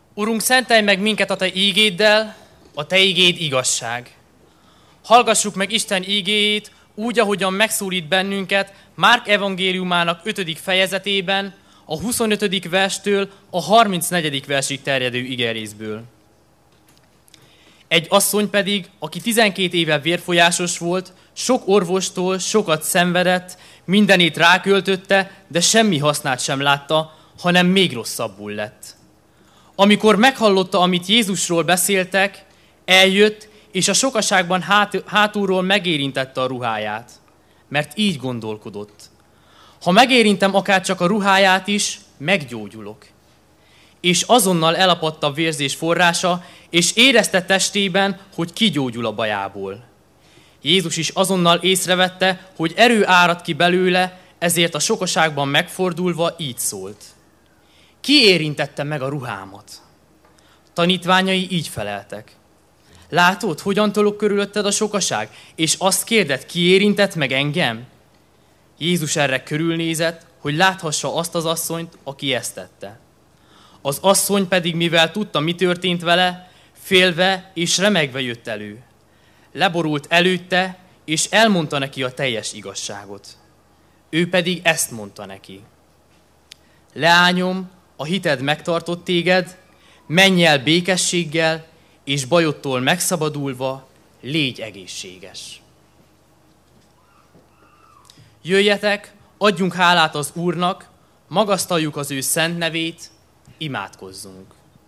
Urunk, szentelj meg minket a Te ígéddel, a Te ígéd igazság. Hallgassuk meg Isten ígéjét úgy, ahogyan megszólít bennünket Márk evangéliumának 5. fejezetében, a 25. verstől a 34. versig terjedő igerészből. Egy asszony pedig, aki 12 éve vérfolyásos volt, sok orvostól sokat szenvedett, mindenét ráköltötte, de semmi hasznát sem látta, hanem még rosszabbul lett. Amikor meghallotta, amit Jézusról beszéltek, eljött, és a sokaságban hátulról megérintette a ruháját, mert így gondolkodott. Ha megérintem akárcsak a ruháját is, meggyógyulok. És azonnal elapadt a vérzés forrása, és érezte testében, hogy kigyógyul a bajából. Jézus is azonnal észrevette, hogy erő árad ki belőle, ezért a sokaságban megfordulva így szólt. Ki érintette meg a ruhámat? Tanítványai így feleltek. Látod, hogyan tolog körülötted a sokaság, és azt kérded, ki érintett meg engem? Jézus erre körülnézett, hogy láthassa azt az asszonyt, aki ezt tette. Az asszony pedig, mivel tudta, mi történt vele, félve és remegve jött elő. Leborult előtte, és elmondta neki a teljes igazságot. Ő pedig ezt mondta neki. Leányom, a hited megtartott téged, menj el békességgel, és bajodtól megszabadulva légy egészséges. Jöjjetek, adjunk hálát az Úrnak, magasztaljuk az ő szent nevét, imádkozzunk.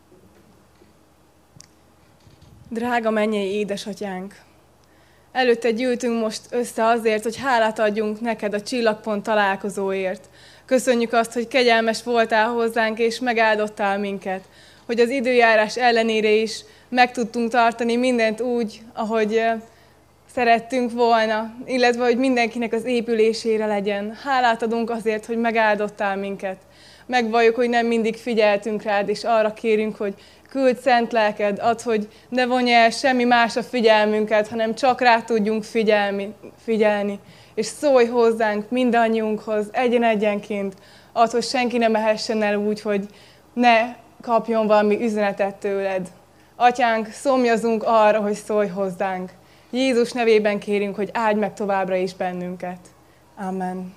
Drága mennyei édesatyánk! Előtte gyűltünk most össze azért, hogy hálát adjunk neked a Csillagpont találkozóért. Köszönjük azt, hogy kegyelmes voltál hozzánk, és megáldottál minket. Hogy az időjárás ellenére is meg tudtunk tartani mindent úgy, ahogy szerettünk volna, illetve hogy mindenkinek az épülésére legyen. Hálát adunk azért, hogy megáldottál minket. Megvalljuk, hogy nem mindig figyeltünk rád, és arra kérünk, hogy küld szent lelked, add, hogy ne vonj el semmi más a figyelmünket, hanem csak rá tudjunk figyelni. És szólj hozzánk mindannyiunkhoz, egyenként, add, hogy senki ne mehessen el úgy, hogy ne kapjon valami üzenetet tőled. Atyánk, szomjazunk arra, hogy szólj hozzánk. Jézus nevében kérünk, hogy áldj meg továbbra is bennünket. Amen.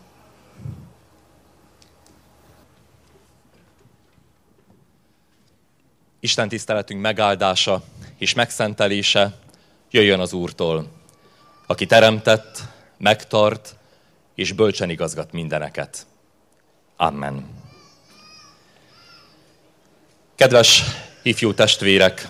Isten tiszteletünk megáldása és megszentelése jöjjön az Úrtól, aki teremtett, megtart és bölcsen igazgat mindeneket. Amen. Kedves ifjú testvérek!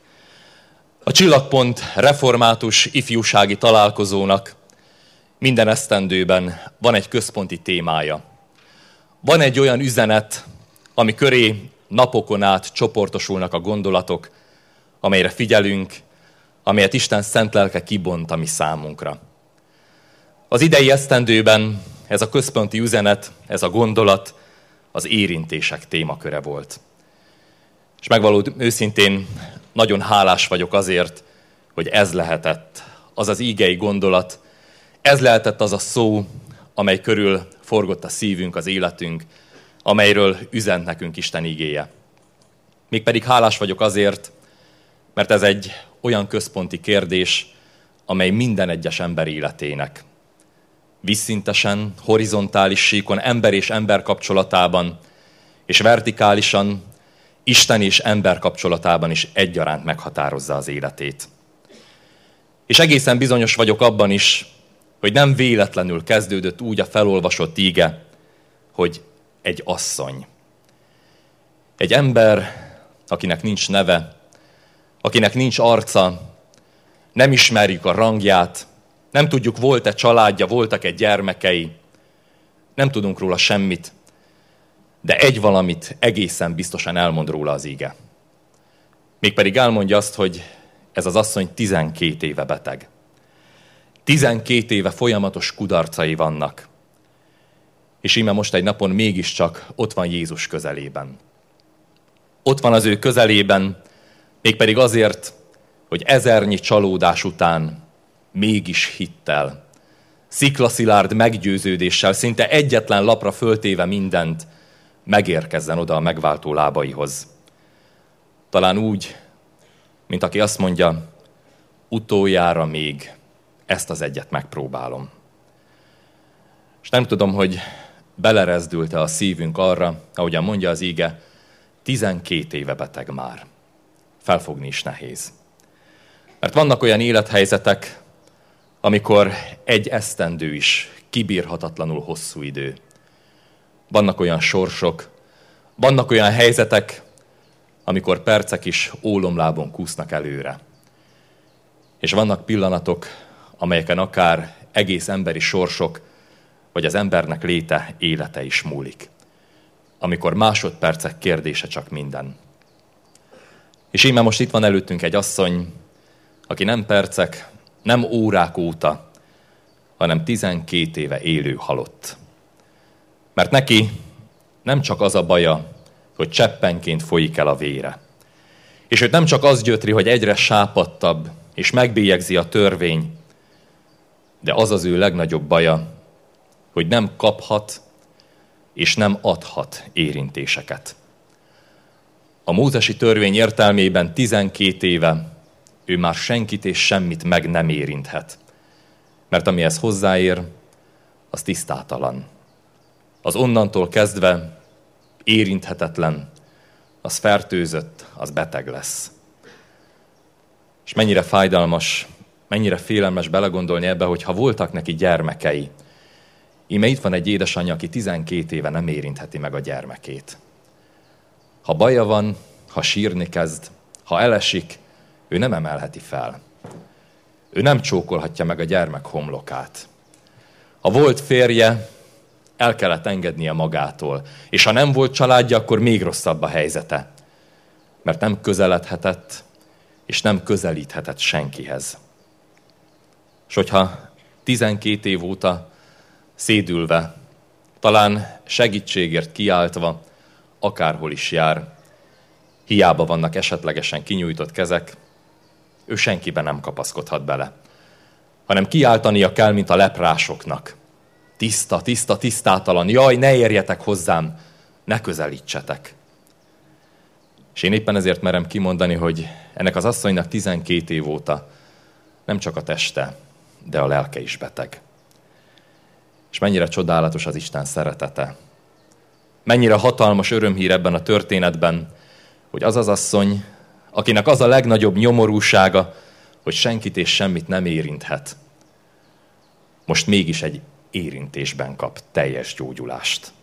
A Csillagpont református ifjúsági találkozónak minden esztendőben van egy központi témája. Van egy olyan üzenet, ami köré napokon át csoportosulnak a gondolatok, amelyre figyelünk, amelyet Isten szent lelke kibont a mi számunkra. Az idei esztendőben ez a központi üzenet, ez a gondolat az érintések témaköre volt. És megvalód őszintén nagyon hálás vagyok azért, hogy ez lehetett az az ígei gondolat, ez lehetett az a szó, amely körül forgott a szívünk, az életünk, amelyről üzent nekünk Isten igéje. Mégpedig hálás vagyok azért, mert ez egy olyan központi kérdés, amely minden egyes ember életének vízszintesen, horizontális síkon, ember és ember kapcsolatában, és vertikálisan, Isten és ember kapcsolatában is egyaránt meghatározza az életét. És egészen bizonyos vagyok abban is, hogy nem véletlenül kezdődött úgy a felolvasott íge, hogy egy asszony. Egy ember, akinek nincs neve, akinek nincs arca, nem ismerjük a rangját, nem tudjuk, volt-e családja, voltak-e gyermekei, nem tudunk róla semmit, de egy valamit egészen biztosan elmond róla az íge. Mégpedig elmondja azt, hogy ez az asszony 12 éve beteg. 12 éve folyamatos kudarcai vannak. És íme most egy napon mégiscsak ott van Jézus közelében. Ott van az ő közelében, mégpedig azért, hogy ezernyi csalódás után mégis hittel, sziklaszilárd meggyőződéssel, szinte egyetlen lapra föltéve mindent, megérkezzen oda a megváltó lábaihoz. Talán úgy, mint aki azt mondja, utoljára még ezt az egyet megpróbálom. És nem tudom, hogy belerezdült-e a szívünk arra, ahogyan mondja az íge, 12 éve beteg már. Felfogni is nehéz. Mert vannak olyan élethelyzetek, amikor egy esztendő is kibírhatatlanul hosszú idő. Vannak olyan sorsok, vannak olyan helyzetek, amikor percek is ólomlábon kúsznak előre. És vannak pillanatok, amelyeken akár egész emberi sorsok, vagy az embernek léte, élete is múlik. Amikor másodpercek kérdése csak minden. És íme most itt van előttünk egy asszony, aki nem percek, nem órák óta, hanem 12 éve élő halott. Mert neki nem csak az a baja, hogy cseppenként folyik el a vére. És őt nem csak az gyötri, hogy egyre sápadtabb, és megbélyegzi a törvény, de az az ő legnagyobb baja, hogy nem kaphat és nem adhat érintéseket. A mózesi törvény értelmében 12 éve ő már senkit és semmit meg nem érinthet, mert amihez hozzáér, az tisztátalan. Az onnantól kezdve érinthetetlen, az fertőzött, az beteg lesz. És mennyire fájdalmas, mennyire félelmes belegondolni ebbe, hogy ha voltak neki gyermekei, íme itt van egy édesanyja, aki 12 éve nem érintheti meg a gyermekét. Ha baja van, ha sírni kezd, ha elesik, ő nem emelheti fel. Ő nem csókolhatja meg a gyermek homlokát. Ha volt férje, el kellett engednie magától. És ha nem volt családja, akkor még rosszabb a helyzete. Mert nem közeledhetett, és nem közelíthetett senkihez. És hogyha 12 év óta szédülve, talán segítségért kiáltva, akárhol is jár, hiába vannak esetlegesen kinyújtott kezek, ő senkiben nem kapaszkodhat bele, hanem kiáltania kell, mint a leprásoknak. Tiszta, tiszta, tisztátalan, jaj, ne érjetek hozzám, ne közelítsetek. És én éppen ezért merem kimondani, hogy ennek az asszonynak 12 év óta nem csak a teste, de a lelke is beteg. És mennyire csodálatos az Isten szeretete. Mennyire hatalmas örömhír ebben a történetben, hogy az az asszony, akinek az a legnagyobb nyomorúsága, hogy senkit és semmit nem érinthet, most mégis egy érintésben kap teljes gyógyulást.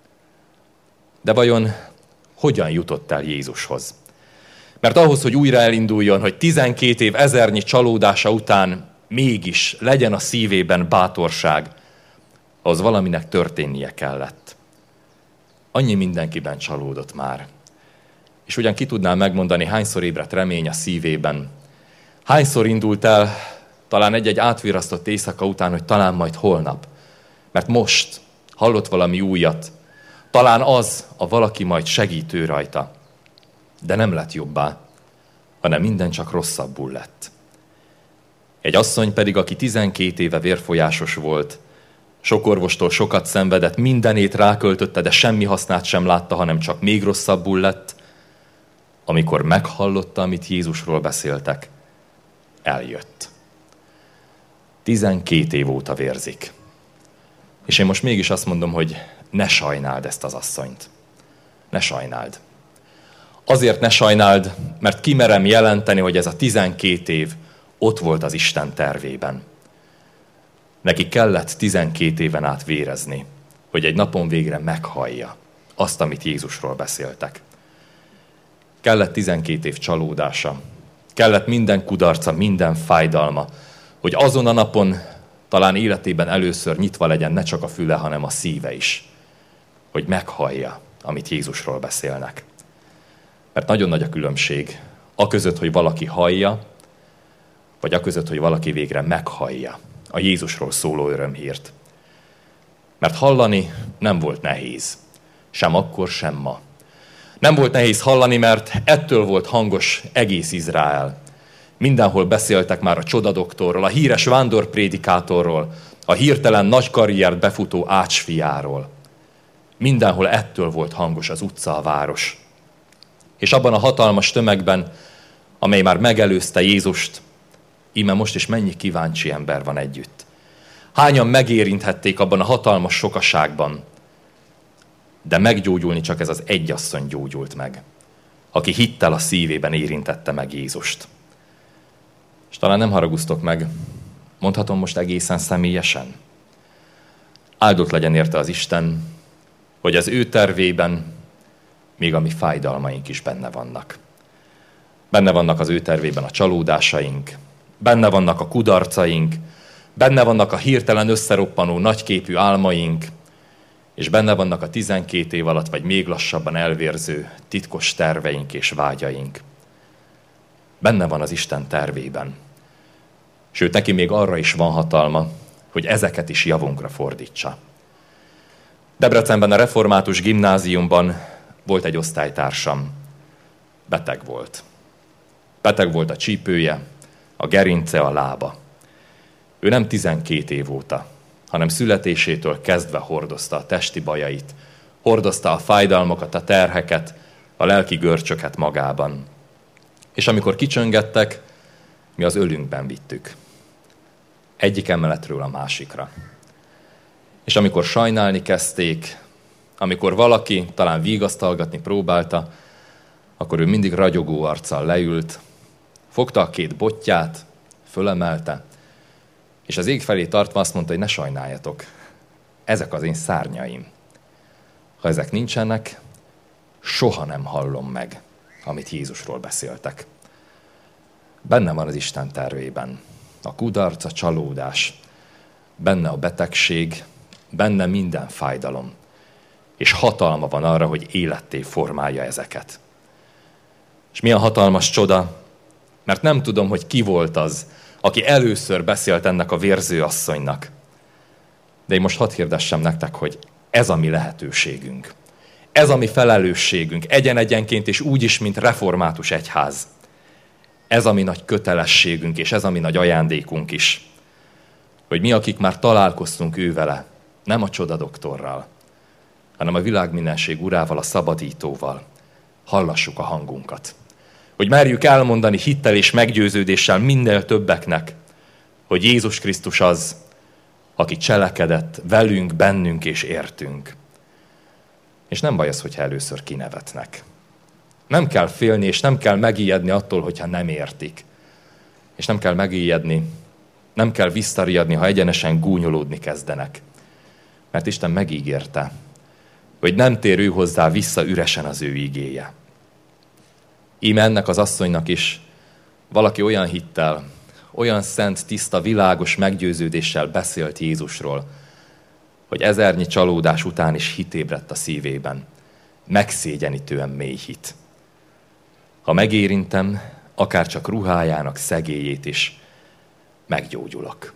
De vajon hogyan jutott el Jézushoz? Mert ahhoz, hogy újra elinduljon, hogy 12 év ezernyi csalódása után mégis legyen a szívében bátorság, ahhoz valaminek történnie kellett. Annyi mindenkiben csalódott már. És ugyan ki tudnám megmondani, hányszor ébredt remény a szívében. Hányszor indult el, talán egy-egy átvirasztott éjszaka után, hogy talán majd holnap. Mert most hallott valami újat. Talán az a valaki majd segítő rajta. De nem lett jobbá, hanem minden csak rosszabbul lett. Egy asszony pedig, aki 12 éve vérfolyásos volt, sok orvostól sokat szenvedett, mindenét ráköltötte, de semmi hasznát sem látta, hanem csak még rosszabbul lett. Amikor meghallotta, amit Jézusról beszéltek, eljött. 12 év óta vérzik. És én most mégis azt mondom, hogy ne sajnáld ezt az asszonyt. Ne sajnáld. Azért ne sajnáld, mert kimerem jelenteni, hogy ez a 12 év ott volt az Isten tervében. Neki kellett 12 éven át vérezni, hogy egy napon végre meghallja azt, amit Jézusról beszéltek. Kellett 12 év csalódása, kellett minden kudarca, minden fájdalma, hogy azon a napon talán életében először nyitva legyen ne csak a füle, hanem a szíve is, hogy meghallja, amit Jézusról beszélnek. Mert nagyon nagy a különbség aközött, hogy valaki hallja, vagy aközött, hogy valaki végre meghallja a Jézusról szóló örömhírt. Mert hallani nem volt nehéz, sem akkor, sem ma. Nem volt nehéz hallani, mert ettől volt hangos egész Izrael. Mindenhol beszéltek már a csodadoktorról, a híres vándorprédikátorról, a hirtelen nagy karriert befutó ácsfiáról. Mindenhol ettől volt hangos az utca, a város. És abban a hatalmas tömegben, amely már megelőzte Jézust, íme most is mennyi kíváncsi ember van együtt. Hányan megérinthették abban a hatalmas sokaságban, de meggyógyulni csak ez az egy asszony gyógyult meg, aki hittel a szívében érintette meg Jézust. És talán nem haraguztok meg, mondhatom most egészen személyesen. Áldott legyen érte az Isten, hogy az ő tervében még a mi fájdalmaink is benne vannak. Benne vannak az ő tervében a csalódásaink, benne vannak a kudarcaink, benne vannak a hirtelen összeroppanó nagyképű álmaink, és benne vannak a 12 év alatt, vagy még lassabban elvérző titkos terveink és vágyaink. Benne van az Isten tervében. Sőt, neki még arra is van hatalma, hogy ezeket is javunkra fordítsa. Debrecenben a református gimnáziumban volt egy osztálytársam. Beteg volt. Beteg volt a csípője, a gerince, a lába. Ő nem 12 év óta, hanem születésétől kezdve hordozta a testi bajait, hordozta a fájdalmakat, a terheket, a lelki görcsöket magában. És amikor kicsöngettek, mi az ölünkben vittük. Egyik emeletről a másikra. És amikor sajnálni kezdték, amikor valaki talán vigasztalgatni próbálta, akkor ő mindig ragyogó arccal leült, fogta a 2 botját, fölemelte, és az ég felé tartva azt mondta, hogy ne sajnáljatok, ezek az én szárnyaim. Ha ezek nincsenek, soha nem hallom meg, amit Jézusról beszéltek. Benne van az Isten tervében a kudarc, a csalódás, benne a betegség, benne minden fájdalom, és hatalma van arra, hogy életté formálja ezeket. És milyen hatalmas csoda, mert nem tudom, hogy ki volt az, aki először beszélt ennek a vérző asszonynak. De én most hadd hirdessem nektek, hogy ez a mi lehetőségünk. Ez a mi felelősségünk, egyen-egyenként és úgy is, mint református egyház. Ez a mi nagy kötelességünk, és ez a mi nagy ajándékunk is. Hogy mi, akik már találkoztunk ővele, nem a csodadoktorral, hanem a világmindenség urával, a szabadítóval, hallassuk a hangunkat. Hogy merjük elmondani hittel és meggyőződéssel minél többeknek, hogy Jézus Krisztus az, aki cselekedett velünk, bennünk és értünk. És nem baj az, hogyha először kinevetnek. Nem kell félni, és nem kell megijedni attól, hogyha nem értik. És nem kell megijedni, nem kell visszariadni, ha egyenesen gúnyolódni kezdenek. Mert Isten megígérte, hogy nem tér ő hozzá vissza üresen az ő igéje. Íme ennek az asszonynak is valaki olyan hittel, olyan szent, tiszta, világos meggyőződéssel beszélt Jézusról, hogy ezernyi csalódás után is hit ébredt a szívében. Megszégyenítően mély hit. Ha megérintem, akár csak ruhájának szegélyét is, meggyógyulok.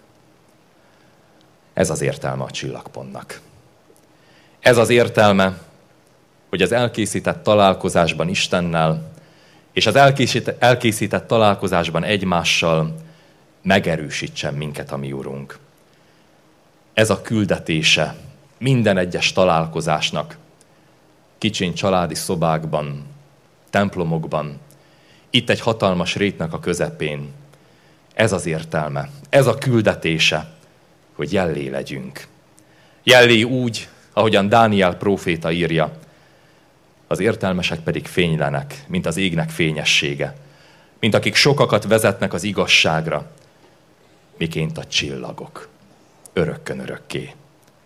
Ez az értelme a csillagpontnak. Ez az értelme, hogy az elkészített találkozásban Istennel, és az elkészített találkozásban egymással megerősítsen minket a mi Urunk. Ez a küldetése minden egyes találkozásnak, kicsiny családi szobákban, templomokban, itt egy hatalmas rétnek a közepén. Ez az értelme, ez a küldetése, hogy jellé legyünk. Jellé úgy, ahogyan Dániel próféta írja, az értelmesek pedig fénylenek, mint az égnek fényessége, mint akik sokakat vezetnek az igazságra, miként a csillagok, örökkön örökké.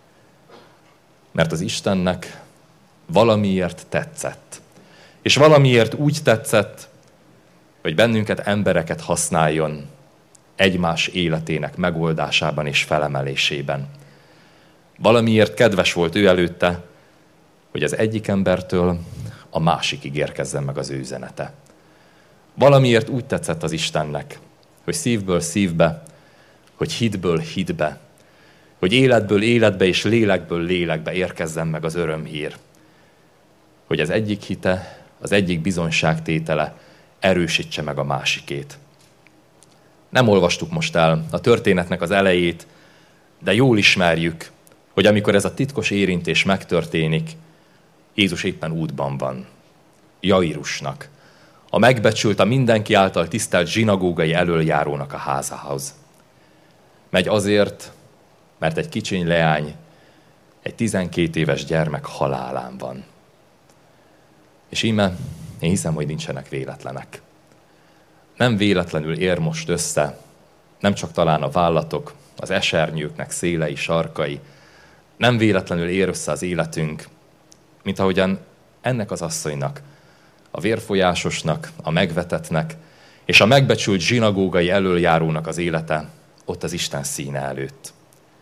Mert az Istennek valamiért tetszett, és valamiért úgy tetszett, hogy bennünket, embereket használjon egymás életének megoldásában és felemelésében. Valamiért kedves volt ő előtte, hogy az egyik embertől a másikig érkezzen meg az ő üzenete. Valamiért úgy tetszett az Istennek, hogy szívből szívbe, hogy hitből hitbe, hogy életből életbe és lélekből lélekbe érkezzen meg az örömhír. Hogy az egyik hite, az egyik bizonyságtétele erősítse meg a másikét. Nem olvastuk most el a történetnek az elejét, de jól ismerjük, hogy amikor ez a titkos érintés megtörténik, Jézus éppen útban van. Jairusnak, a megbecsült, a mindenki által tisztelt zsinagógai elöljárónak a házához. Megy azért, mert egy kicsiny leány, egy 12 éves gyermek halálán van. És íme, én hiszem, hogy nincsenek véletlenek. Nem véletlenül ér most össze, nem csak talán a vállatok, az esernyőknek szélei, sarkai, nem véletlenül ér össze az életünk, mint ahogyan ennek az asszonynak, a vérfolyásosnak, a megvetettnek, és a megbecsült zsinagógai elöljárónak az élete ott az Isten színe előtt.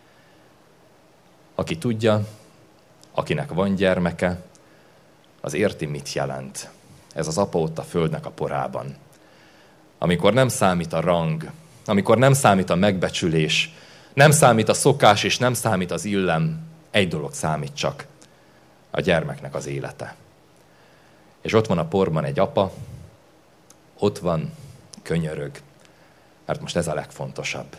Aki tudja, akinek van gyermeke, az érti, mit jelent. Ez az apa ott a földnek a porában. Amikor nem számít a rang, amikor nem számít a megbecsülés, nem számít a szokás és nem számít az illem, egy dolog számít csak, a gyermeknek az élete. És ott van a porban egy apa, ott van, könyörög, mert most ez a legfontosabb.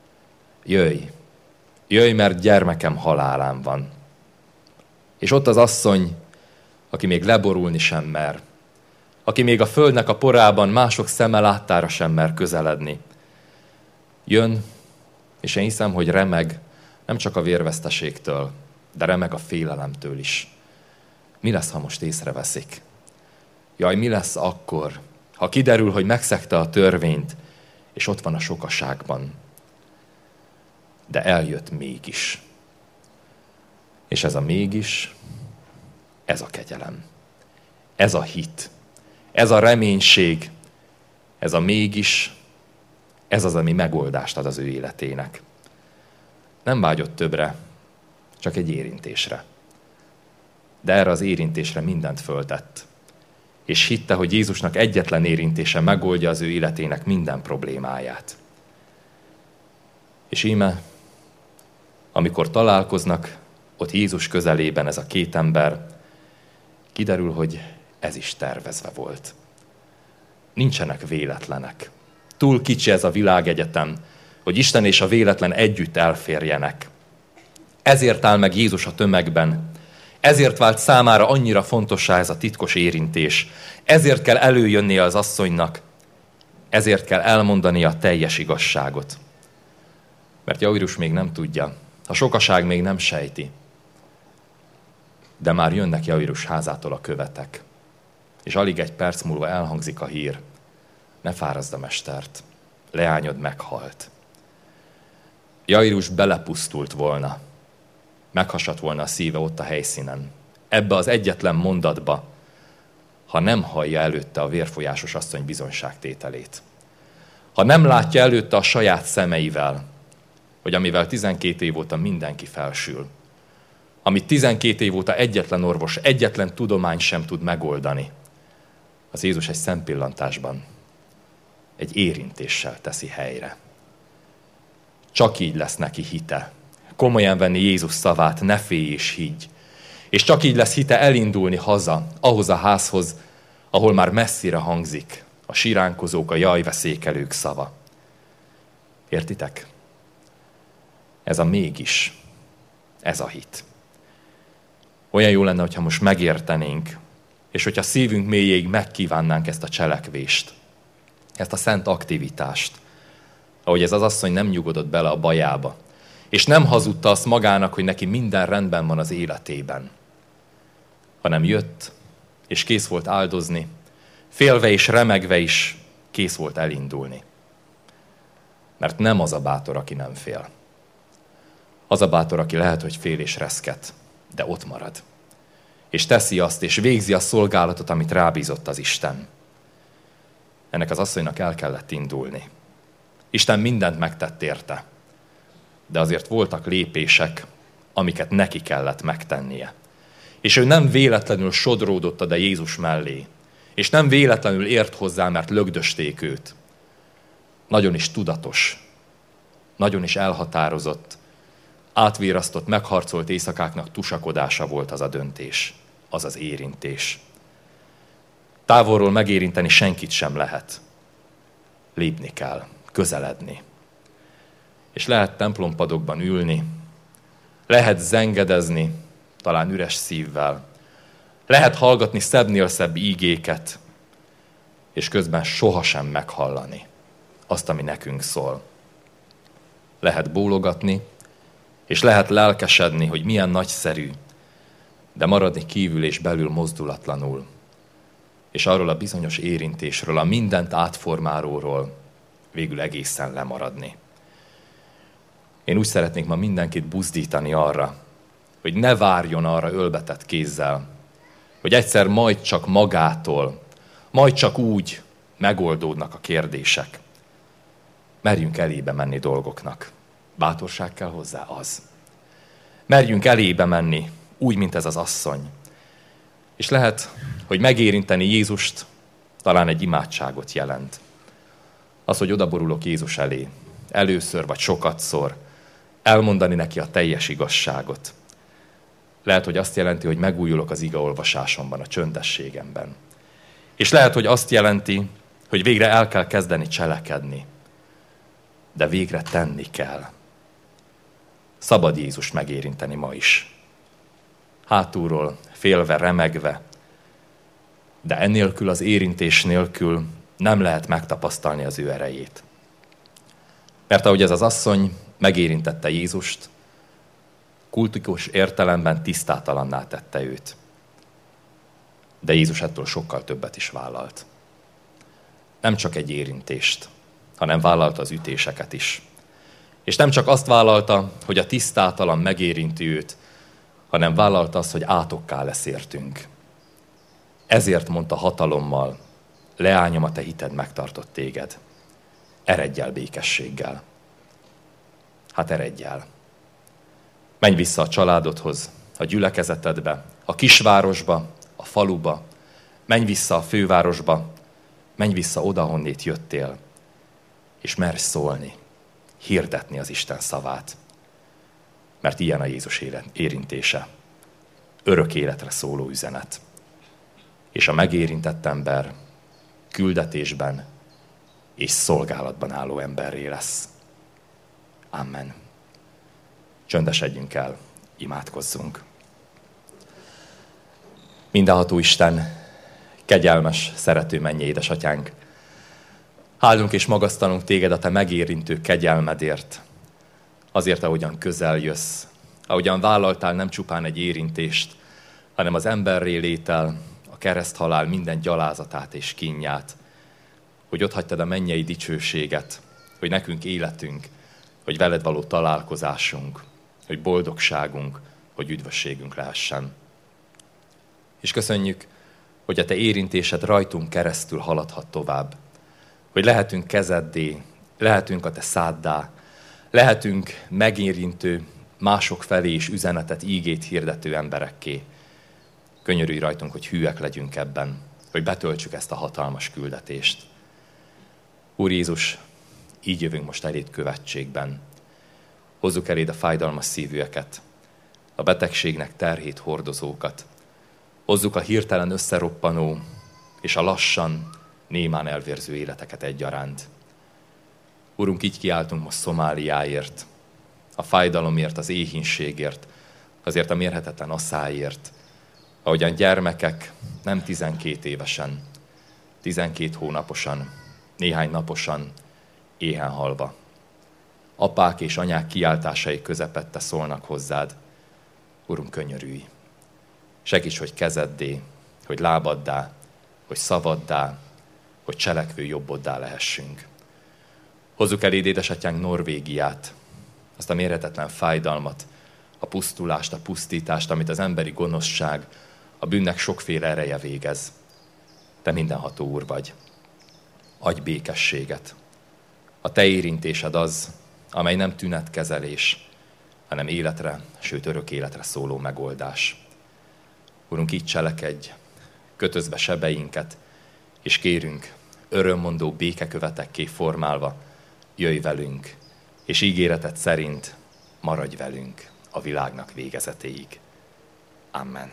Jöjj, mert gyermekem halálán van. És ott az asszony, aki még leborulni sem mer, aki még a földnek a porában mások szeme láttára sem mer közeledni. Jön, és én hiszem, hogy remeg nem csak a vérveszteségtől, de remeg a félelemtől is. Mi lesz, ha most észreveszik? Jaj, mi lesz akkor, ha kiderül, hogy megszegte a törvényt, és ott van a sokaságban. De eljött mégis. És ez a mégis, ez a kegyelem. Ez a hit. Ez a reménység. Ez a mégis, ez az, ami megoldást ad az ő életének. Nem vágyott többre, csak egy érintésre. De erre az érintésre mindent föltett. És hitte, hogy Jézusnak egyetlen érintése megoldja az ő életének minden problémáját. És íme, amikor találkoznak ott Jézus közelében ez a két ember, kiderül, hogy ez is tervezve volt. Nincsenek véletlenek. Túl kicsi ez a világegyetem, hogy Isten és a véletlen együtt elférjenek. Ezért áll meg Jézus a tömegben. Ezért vált számára annyira fontossá ez a titkos érintés. Ezért kell előjönnie az asszonynak. Ezért kell elmondania a teljes igazságot. Mert Jairus még nem tudja, a sokaság még nem sejti. De már jönnek Jairus házától a követek. És alig egy perc múlva elhangzik a hír. Ne fáraszd a mestert, leányod meghalt. Jairus belepusztult volna. Meghasadt volna a szíve ott a helyszínen. Ebbe az egyetlen mondatba, ha nem hallja előtte a vérfolyásos asszony bizonyságtételét. Ha nem látja előtte a saját szemeivel, hogy amivel 12 év óta mindenki felsül, amit 12 év óta egyetlen orvos, egyetlen tudomány sem tud megoldani, az Jézus egy szempillantásban, egy érintéssel teszi helyre. Csak így lesz neki hite. Komolyan venni Jézus szavát, ne félj és higgy. És csak így lesz hite elindulni haza, ahhoz a házhoz, ahol már messzire hangzik a siránkozók, a jajveszékelők szava. Értitek? Ez a mégis, ez a hit. Olyan jó lenne, hogyha most megértenénk, és hogyha szívünk mélyéig megkívánnánk ezt a cselekvést, ezt a szent aktivitást, ahogy ez az asszony nem nyugodott bele a bajába, és nem hazudta azt magának, hogy neki minden rendben van az életében, hanem jött, és kész volt áldozni, félve és remegve is kész volt elindulni. Mert nem az a bátor, aki nem fél. Az a bátor, aki lehet, hogy fél és reszket, de ott marad. És teszi azt, és végzi a szolgálatot, amit rábízott az Isten. Ennek az asszonynak el kellett indulni. Isten mindent megtett érte, de azért voltak lépések, amiket neki kellett megtennie. És ő nem véletlenül sodródott oda Jézus mellé, és nem véletlenül ért hozzá, mert lögdösték őt. Nagyon is tudatos, nagyon is elhatározott, átvérasztott, megharcolt éjszakáknak tusakodása volt az a döntés, az az érintés. Távolról megérinteni senkit sem lehet. Lépni kell, közeledni. És lehet templompadokban ülni, lehet zengedezni, talán üres szívvel, Lehet hallgatni szebbnél szebb ígéket, és közben sohasem meghallani azt, ami nekünk szól. Lehet bólogatni, és lehet lelkesedni, hogy milyen nagyszerű, de maradni kívül és belül mozdulatlanul. És arról a bizonyos érintésről, a mindent átformálóról végül egészen lemaradni. Én úgy szeretnék ma mindenkit buzdítani arra, hogy ne várjon arra ölbetett kézzel, hogy egyszer majd csak magától, majd csak úgy megoldódnak a kérdések. Merjünk elébe menni dolgoknak. Bátorság kell hozzá, az. Merjünk elébe menni, úgy, mint ez az asszony. És lehet, hogy megérinteni Jézust talán egy imádságot jelent. Az, hogy odaborulok Jézus elé, először vagy sokatszor, elmondani neki a teljes igazságot. Lehet, hogy azt jelenti, hogy megújulok az igeolvasásomban, a csöndességemben. És lehet, hogy azt jelenti, hogy végre el kell kezdeni cselekedni. De végre tenni kell. Szabad Jézust megérinteni ma is. Hátulról, félve, remegve, de ennélkül, az érintés nélkül nem lehet megtapasztalni az ő erejét. Mert ahogy ez az asszony megérintette Jézust, kultikus értelemben tisztátalanná tette őt. De Jézus ettől sokkal többet is vállalt. Nem csak egy érintést, hanem vállalta az ütéseket is. És nem csak azt vállalta, hogy a tisztátalan megérinti őt, hanem vállalta azt, hogy átokká lesz értünk. Ezért mondta hatalommal, leányom, a te hited megtartott téged. Eredj el békességgel. Hát eredj el. Menj vissza a családodhoz, a gyülekezetedbe, a kisvárosba, a faluba, menj vissza a fővárosba, menj vissza oda, honnét jöttél, és merj szólni, hirdetni az Isten szavát. Mert ilyen a Jézus érintése. Örök életre szóló üzenet. És a megérintett ember küldetésben és szolgálatban álló emberré lesz. Amen. Csöndesedjünk el, imádkozzunk. Mindenható Isten, kegyelmes, szerető mennyei édesatyánk, hálunk és magasztalunk téged a te megérintő kegyelmedért, azért, ahogyan közel jössz, ahogyan vállaltál nem csupán egy érintést, hanem az emberré létel, a kereszthalál minden gyalázatát és kínját, hogy otthagytad a mennyei dicsőséget, hogy nekünk életünk, hogy veled való találkozásunk, hogy boldogságunk, hogy üdvösségünk lehessen. És köszönjük, hogy a te érintésed rajtunk keresztül haladhat tovább, hogy lehetünk kezeddé, lehetünk a te száddá, lehetünk megérintő, mások felé is üzenetet, ígét hirdető emberekké. Könyörülj rajtunk, hogy hűek legyünk ebben, hogy betöltsük ezt a hatalmas küldetést. Úr Jézus, így jövünk most eléd követségben. Hozzuk eléd a fájdalmas szívűeket, a betegségnek terhét hordozókat. Hozzuk a hirtelen összeroppanó és a lassan, némán elvérző életeket egyaránt. Urunk, így kiáltunk most Szomáliáért, a fájdalomért, az éhínségért, azért a mérhetetlen asszályért, ahogyan gyermekek nem 12 évesen, 12 hónaposan, néhány naposan, éhen halva. Apák és anyák kiáltásai közepette szólnak hozzád. Urunk, könyörülj! Segíts, hogy kezeddé, hogy lábaddá, hogy szavaddá, hogy cselekvő jobboddá lehessünk. Hozzuk eléd, édesatyánk, Norvégiát, azt a mérhetetlen fájdalmat, a pusztulást, a pusztítást, amit az emberi gonoszság, a bűnnek sokféle ereje végez. Te mindenható Úr vagy. Adj békességet. A te érintésed az, amely nem tünetkezelés, hanem életre, sőt örök életre szóló megoldás. Urunk, így cselekedj, kötözve sebeinket, és kérünk, örömmondó békekövetekké formálva, jöjj velünk, és ígéreted szerint maradj velünk a világnak végezetéig. Amen.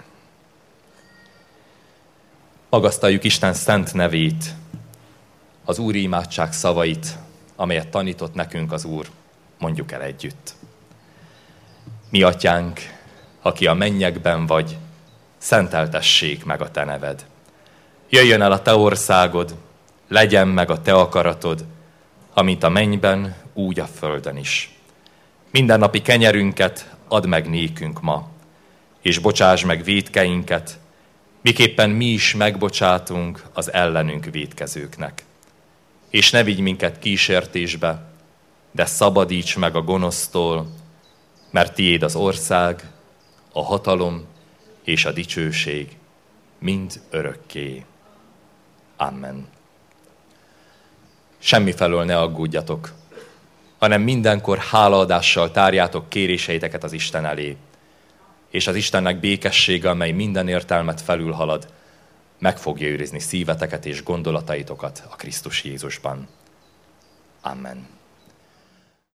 Magasztaljuk Isten szent nevét, az Úri imádság szavait, amelyet tanított nekünk az Úr, mondjuk el együtt. Mi atyánk, aki a mennyekben vagy, szenteltessék meg a te neved. Jöjjön el a te országod, legyen meg a te akaratod, amint a mennyben, úgy a földön is. Mindennapi kenyerünket add meg nékünk ma, és bocsáss meg vétkeinket, miképpen mi is megbocsátunk az ellenünk vétkezőknek. És ne vigy minket kísértésbe, de szabadíts meg a gonosztól, mert tiéd az ország, a hatalom és a dicsőség mind örökké. Amen. Semmifelől ne aggódjatok, hanem mindenkor hálaadással tárjátok kéréseiteket az Isten elé, és az Istennek békessége, amely minden értelmet felülhalad, meg fogja őrizni szíveteket és gondolataitokat a Krisztus Jézusban. Amen.